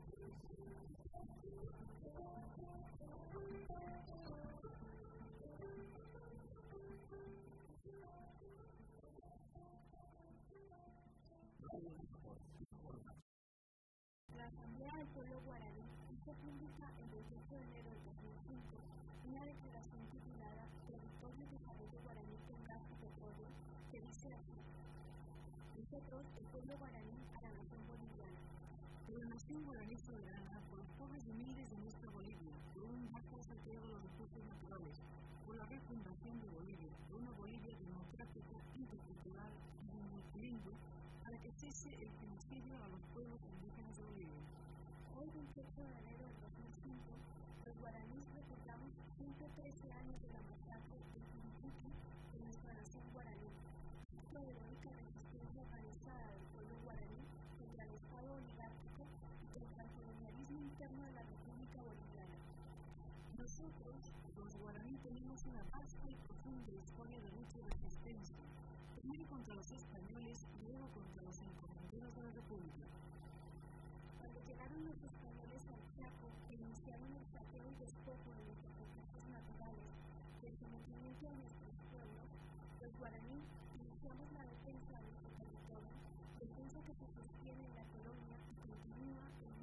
La Asamblea del Pueblo Guaraní hizo pública el 18 de enero de 2005 una declaración titulada Territorio de Desarrollo Guaraní con Gas y Petróleo, que dice así: nosotros, el pueblo guaraní, a la nación boliviana. Por la nación guaraní soberana, por los pobres y humildes de nuestra Bolivia, por un bajo saqueo de los recursos naturales, por la refundación de Bolivia, por una Bolivia democrática, intercultural y multilingüe, para que cese el genocidio a los pueblos indígenas de Bolivia. Hoy, 28 de enero de 2005, los guaraníes recordamos 113 años de la masacre de Cumbiqui en nuestra nación guaraní, acto de heroica resistencia organizada del pueblo guaraní contra el Estado oligárquico y contra el colonialismo interno de la República Boliviana. Nosotros, los guaraní, tenemos una vasta y profunda historia de lucha y resistencia, primero contra los españoles y luego contra los encomenderos de la República. Cuando llegaron los españoles al Chaco e iniciaron el saqueo y despojo de nuestros recursos naturales y el sometimiento de nuestros pueblos, los guaraní iniciamos la defensa de nuestro territorio, defensa que se sostiene en la colonia y continúa en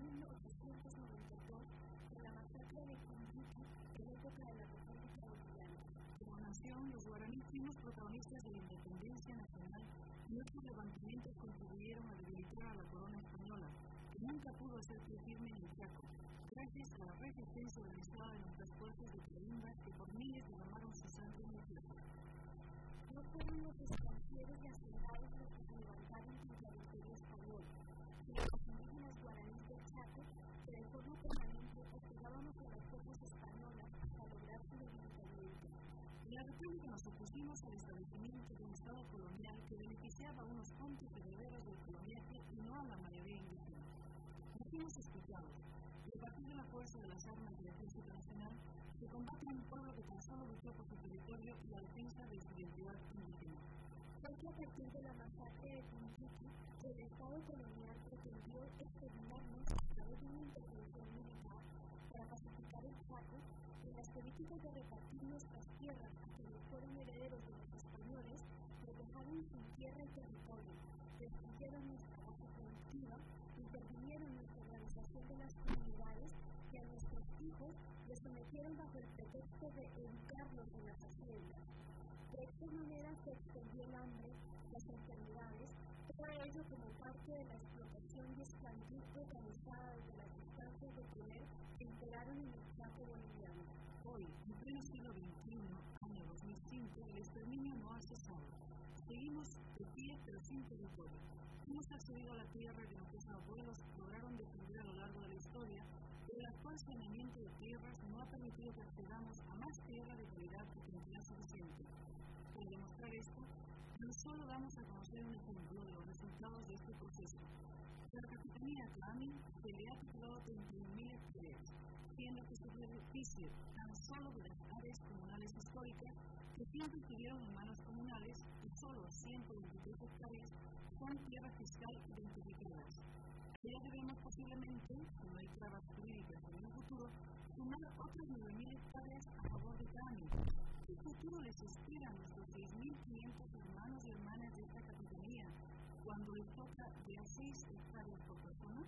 1892 con la masacre de Cumbiqui en época de la República Boliviana. Como nación, los guaraní fuimos protagonistas de la independencia nacional y nuestros levantamientos contribuyeron a debilitar a la corona española, que nunca pudo hacer pie firme en el Chaco, gracias a la resistencia organizada de nuestras fuerzas de carimbas que por miles derramaron su sangre en el Chaco. No fueron los extranjeros y hacendados los que se levantaron contra el imperio español, sino los indígenas guaraníes del Chaco que de forma permanente hostigábamos a las fuerzas españolas hasta lograr su debilitamiento. En la República nos opusimos al establecimiento de un Estado colonial que beneficiaba a unos cuantos herederos del coloniaje y no a la mayoría indígena. Nos fuimos explicados, y a partir de la fuerza de las armas del Ejército Nacional, se combate a un pueblo que tan solo luchó por su territorio y la defensa de su identidad indígena. Fue que a partir de la masacre de Cumbiqui, el Estado colonial pretendió exterminarnos a través de una intervención militar para pacificar el Chaco y las políticas de repartir nuestras tierras a quienes fueron herederos de los españoles nos dejaron sin tierra y territorio, destruyeron nuestra base productiva, intervinieron nuestra organización de las comunidades y a nuestros hijos les sometieron bajo el pretexto de educarlos en las haciendas. De esta manera se extendió el hambre, las enfermedades, todo ello como parte de la explotación y esclavitud organizada desde las instancias de poder que imperaron en el Chaco boliviano. Hoy, en pleno siglo XXI, año 2005, el exterminio no ha cesado. Seguimos de pie pero sin territorio. Hemos accedido a la tierra que nuestros abuelos lograron defender a lo largo de la historia, pero el actual saneamiento de tierras no ha permitido que accedamos a más tierra de calidad que cantidad suficiente. Para demostrar esto, no solo damos a conocer un ejemplo de los resultados de este proceso. La Capitanía Tlami se le ha titulado 31.000 hectáreas, siendo que su beneficio tan solo de las áreas comunales históricas que siempre estuvieron en manos comunales y solo 123 hectáreas son tierra fiscal identificadas. Ya debemos posiblemente, si no hay trabas jurídicas en el futuro, sumar otras 9.000 hectáreas a favor de Tlami. ¿Qué futuro les espera a nuestros 6.500 hermanos y hermanas de esta capitanía cuando les toca de a 6 hectáreas por persona?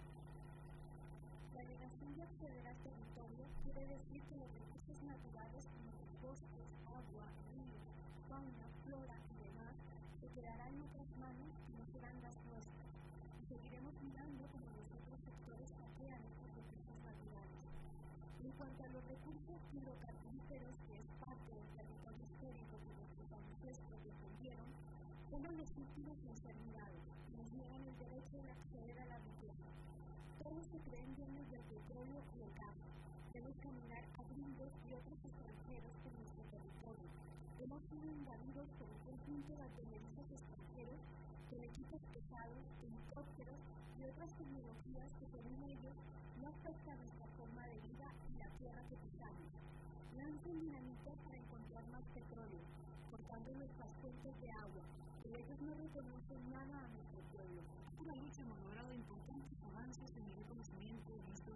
La negación de acceder al territorio quiere decir que los recursos naturales como los bosques, agua, ríos, fauna, flora y demás se quedarán en otras manos y no serán las nuestras. Y seguiremos mirando como los otros sectores saquean estos recursos naturales. En cuanto a los recursos hidrocarburíferos, que es parte del territorio histórico que nuestros ancestros defendieron, somos los últimos en ser mirados y nos niegan el derecho de acceder a la riqueza. Todos se creen dueños del petróleo y el gas. Debemos caminar a gringos y otros extranjeros por nuestro territorio. Hemos sido invadidos por un conjunto de ateneristas extranjeros con equipos pesados, helicópteros y otras tecnologías que, según ellos, no afectan nuestra forma de vida y la tierra que pisamos. Lanzan dinamitas para encontrar más petróleo, cortando nuestras fuentes de agua, pero ellos no reconocen nada a nuestro pueblo. Por la lucha hemos logrado importantes avances en el reconocimiento de nuestro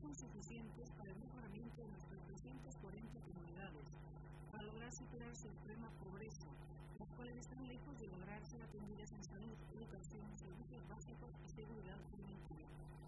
son suficientes para el mejoramiento de nuestras 340 comunidades, para lograr superar su extrema pobreza, las cuales están lejos de lograr ser atendidas en salud, educación, servicios básicos y seguridad alimentaria.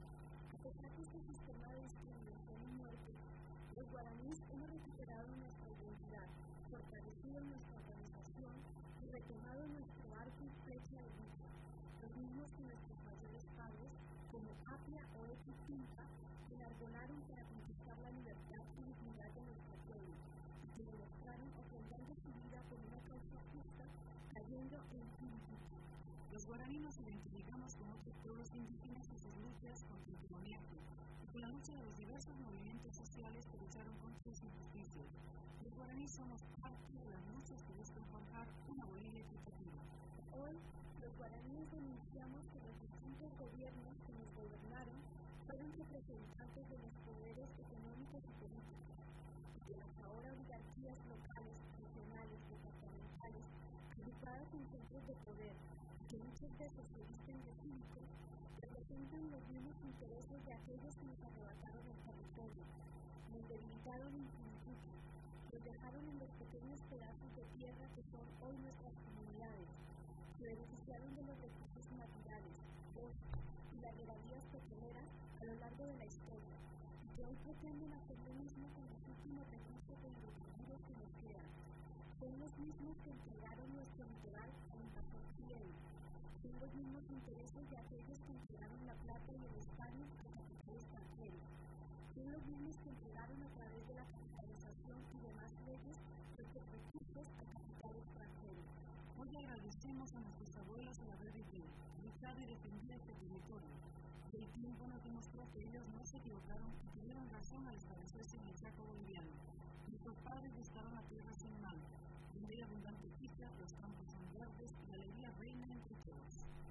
A pesar de este sistema de discriminación y muerte, los guaraníes hemos recuperado nuestra identidad, fortalecido nuestra organización y retomado nuestro arco y flecha de lucha, los mismos que nuestros mayores padres, como Apia o Equitinta, enarbolaron para conquistar la libertad y dignidad de nuestro pueblo, y que demostraron ofrendando su vida por una causa justa, cayendo en Timbuktu. Los guaraníes nos identificamos con otros pueblos indígenas y sus luchas contra el coloniaje, y con la lucha de los diversos movimientos sociales que lucharon contra las injusticias. Los guaraníes somos parte de las luchas que buscan forjar una Bolivia equitativa. Hoy, los guaraníes denunciamos que los distintos gobiernos que nos gobernaron fueron representantes de los poderes económicos y políticos, y que las ahora oligarquías locales, regionales, departamentales, agrupadas en centros de poder, que muchas veces se visten de cívicos, representan los mismos intereses de aquellos que nos arrebataron el territorio, nos debilitaron en Timbuktu, nos dejaron en los pequeños pedazos de tierra que son hoy nuestras comunidades, se beneficiaron de los recursos naturales, bosques y las regalías petroleras a lo largo de la historia, y que hoy pretenden hacer lo mismo con los últimos recursos de hidrocarburos que nos quedan. Son los mismos que entregaron nuestro litoral al invasor chileno. Son los mismos intereses de aquellos que entregaron la plata y el estaño al capital extranjero. Son los mismos que entregaron a través de la capitalización y demás leyes nuestros recursos al capital extranjero. Hoy agradecemos a nuestros abuelos el haber vivido, luchado y defendido este territorio. El tiempo nos demostró que ellos no se equivocaron y tuvieron razón al establecerse en el Chaco boliviano. Nuestros padres buscaron la tierra sin mal, donde hay abundante quita, los campos son verdes y la alegría reina entre todos.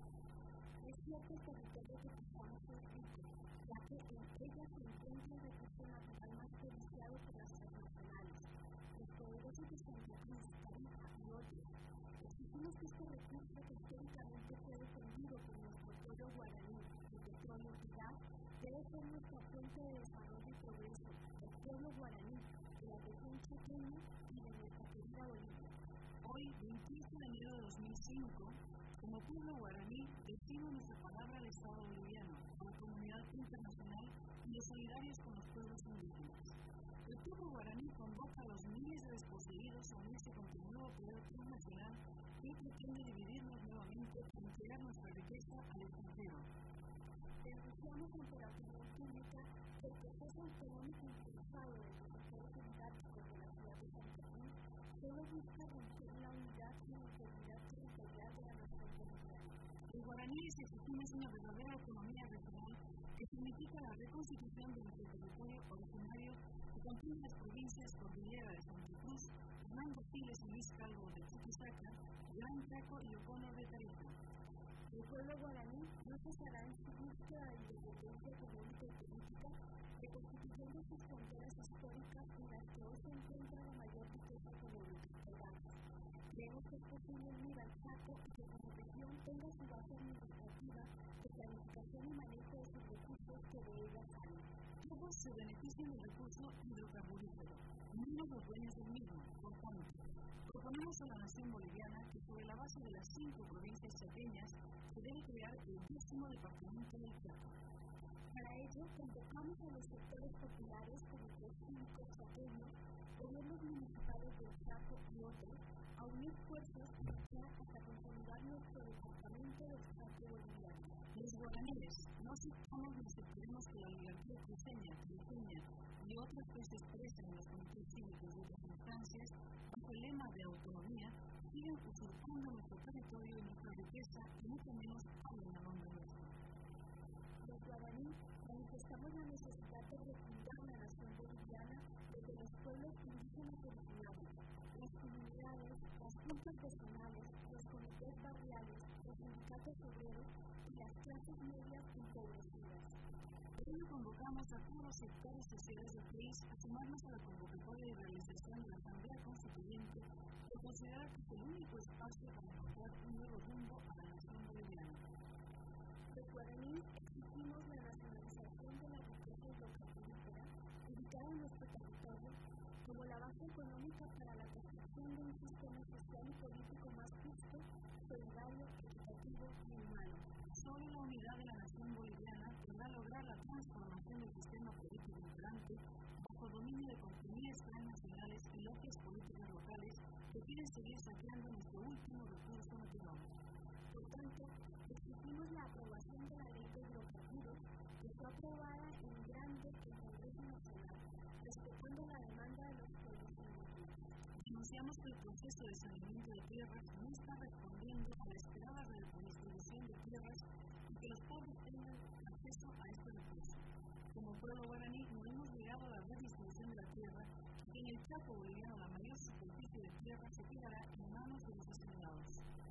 Es cierto que el territorio que pisamos es rico, ya que en ella se encuentra el recurso natural más codiciado por las transnacionales, los poderosos de Santa Cruz, Tarija y otros. Exigimos que este recurso que históricamente fue defendido por nuestro pueblo guaraní, el petróleo y gas, debe ser nuestra fuente de desarrollo y progreso del pueblo guaraní, de la región chaqueña y de nuestra querida Bolivia. Hoy, 28 de enero de 2005, como pueblo guaraní, decimos nuestra palabra al Estado boliviano, a la comunidad internacional y los solidarios con los pueblos indígenas. El pueblo guaraní convoca a los miles de desposeídos a unirse contra el nuevo poder transnacional que pretende dividirnos nuevamente y entregar nuestra riqueza al extranjero. Denunciamos ante la opinión pública que el proceso económico impulsado desde los sectores oligarcos de la ciudad de Santa Cruz solo busca romper la unidad y la integridad territorial de la nación boliviana. Los guaraníes exigimos una verdadera autonomía regional que significa la reconstitución de nuestro territorio originario que contiene las provincias Cordillera de Santa Cruz, Hernando Siles y Luis Calvo de Chuquisaca, Gran Chaco y Ocono de Tarija. El pueblo guaraní no cesará en su búsqueda de independencia económica y política, reconstituyendo sus fronteras históricas en las que hoy se encuentra la mayor riqueza económica del país. Creemos que es posible unir al Chaco y que como región tenga su base administrativa de planificación y manejo de sus recursos que de ella salen. Todos se benefician del recurso hidrocarburífero, menos los dueños del mismo. Por tanto, proponemos a la nación boliviana que sobre la base de las 5 provincias chaqueñas se debe crear el 10º departamento del Chaco. Para ello, convocamos a los sectores populares como los cívicos chaqueños, gobiernos municipales del Chaco y otros, a unir fuerzas y luchar hasta consolidar nuestro departamento del Chaco boliviano. Los guaraníes no aceptamos ni aceptaremos que la oligarquía cruceña, cruceña y otras que se expresan en los comités cívicos de otras instancias, bajo el lema de autonomía, siguen usurpando nuestro territorio y nuestra riqueza y mucho menos hablan a nombre nuestro. Los guaraníes manifestamos la necesidad de refundar la nación boliviana desde los pueblos indígenas originarios, las comunidades, las juntas vecinales, los comités barriales, los sindicatos obreros y las clases medias empobrecidas. Por ello convocamos a todos los sectores sociales del país a sumarnos a la convocatoria de realización de la Asamblea Constituyente que considera que es el único espacio para encontrar un nuevo rumbo a la nación boliviana. Los guaraníes exigimos la nacionalización de las riquezas locales en nuestro territorio como la base económica para la construcción de un sistema social y político más justo, solidario, equitativo y humano. Solo la unidad de la nación boliviana podrá lograr la transformación del sistema político imperante bajo dominio de compañías transnacionales y logias políticas locales que quieren seguir saqueando nuestro último recurso natural. Por tanto, exigimos la aprobación de la ley de hidrocarburos que fue aprobada en grande en el Congreso Nacional, respetando la demanda de los pueblos indígenas. Denunciamos que el proceso de saneamiento de tierras no está respondiendo a la esperada redistribución de tierras y que los pobres tengan acceso a este recurso. Como pueblo guaraní no hemos llegado a la redistribución de la tierra y que en el Chaco boliviano la mayor superficie de tierra se quedará en manos de los hacendados.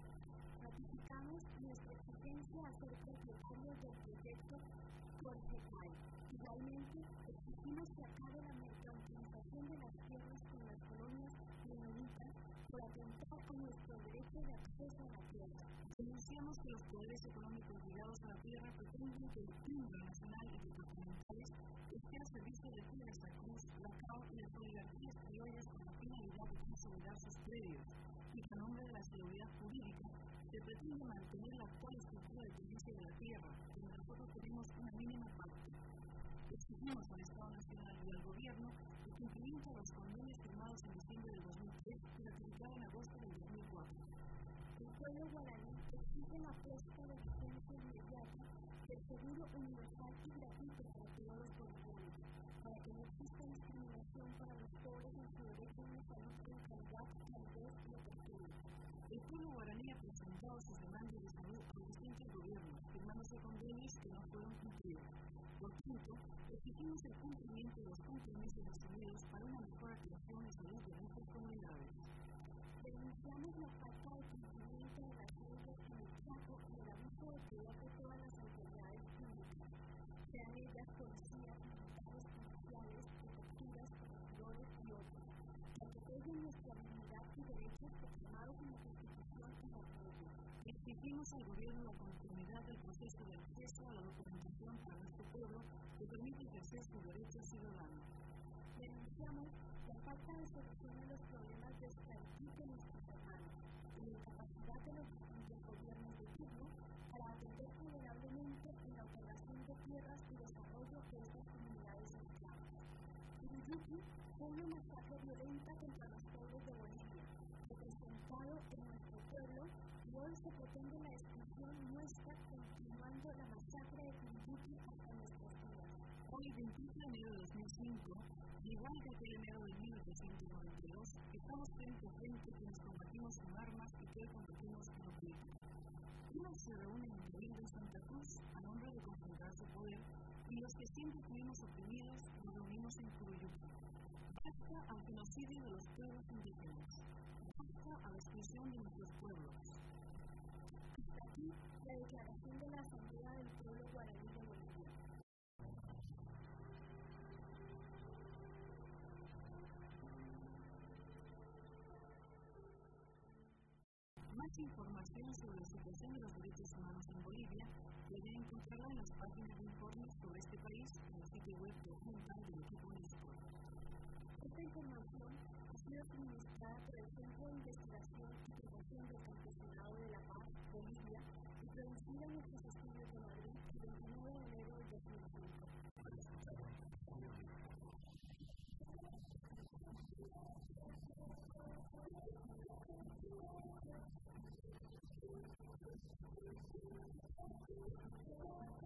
Ratificamos nuestra exigencia a ser propietarios del proyecto Corfecay. Igualmente, exigimos que acabe la mercantilización de las tierras con las colonias menonitas por atentar con nuestro derecho de acceso a la tierra. Denunciamos que los poderes económicos ligados a la tierra pretenden que el timbre nacional y departamentales esté al servicio de Tigre Cruz, la CAO y las oligarquías criollas con la finalidad de consolidar sus predios y que a nombre de la seguridad jurídica se pretende mantener la actual estructura de tenencia de la tierra, donde nosotros tenemos una mínima parte. Exigimos al Estado Nacional y al Gobierno el cumplimiento de los convenios firmados en diciembre del 2003 y ratificados en agosto del 2004. El pueblo guaraní exige la puesta de vigencia inmediata del seguro universal y gratuito para todos los bolivianos, para que no exista discriminación para los pobres en su derecho a una salud con calidad, calidez y oportunidad. El pueblo guaraní ha presentado sus demandas de salud a los distintos gobiernos, firmándose convenios que no fueron cumplidos. Por tanto, exigimos el cumplimiento de los compromisos asumidos para una mejor atención de salud de nuestras comunidades. Denunciamos la falta de cumplimiento de las leyes en el Chaco y el abuso de poder de todas las autoridades públicas, sean ellas policías, militares, judiciales, prefecturas, corregidores y otros, que protegen nuestra dignidad y derechos proclamados en la Constitución y las leyes. Exigimos al Gobierno la continuidad del proceso de acceso a la documentación para nuestro pueblo que permite ejercer sus derechos ciudadanos. Denunciamos la falta de solución a los problemas de esclavitud de nuestros hermanos y la incapacidad de los distintos gobiernos de turno para atender favorablemente en la otorgación de tierras y desarrollo de estas comunidades esclavas. Uruyuki fue una masacre violenta contra los pueblos de Bolivia, representado en nuestro pueblo, y hoy se pretende la exclusión nuestra continuando la masacre de Uruyuki hasta nuestros días. Hoy, 28 de enero de 2005, igual que aquel enero de 1892, estamos frente a frente quienes combatimos con armas y que hoy combatimos con la política. Unos se reúnen en Cabildo en Santa Cruz a nombre de concentrar su poder y los que siempre fuimos oprimidos nos reunimos en Curuyuca. Basta al genocidio de los pueblos indígenas. Basta a la exclusión de nuestros pueblos. Hasta aquí la declaración de la Asamblea del Pueblo Guaraní de Bolivia. Más información sobre la situación de los derechos humanos en Bolivia pueden encontrarla en las páginas de informes sobre este país en el sitio web documental del equipo UNESCO. Esta información ha sido suministrada por el Centro de Investigación y Promoción del Campesinado de La Paz, Bolivia, y producida en nuestros estudios de Madrid el 29 de enero del 2005. Thank you.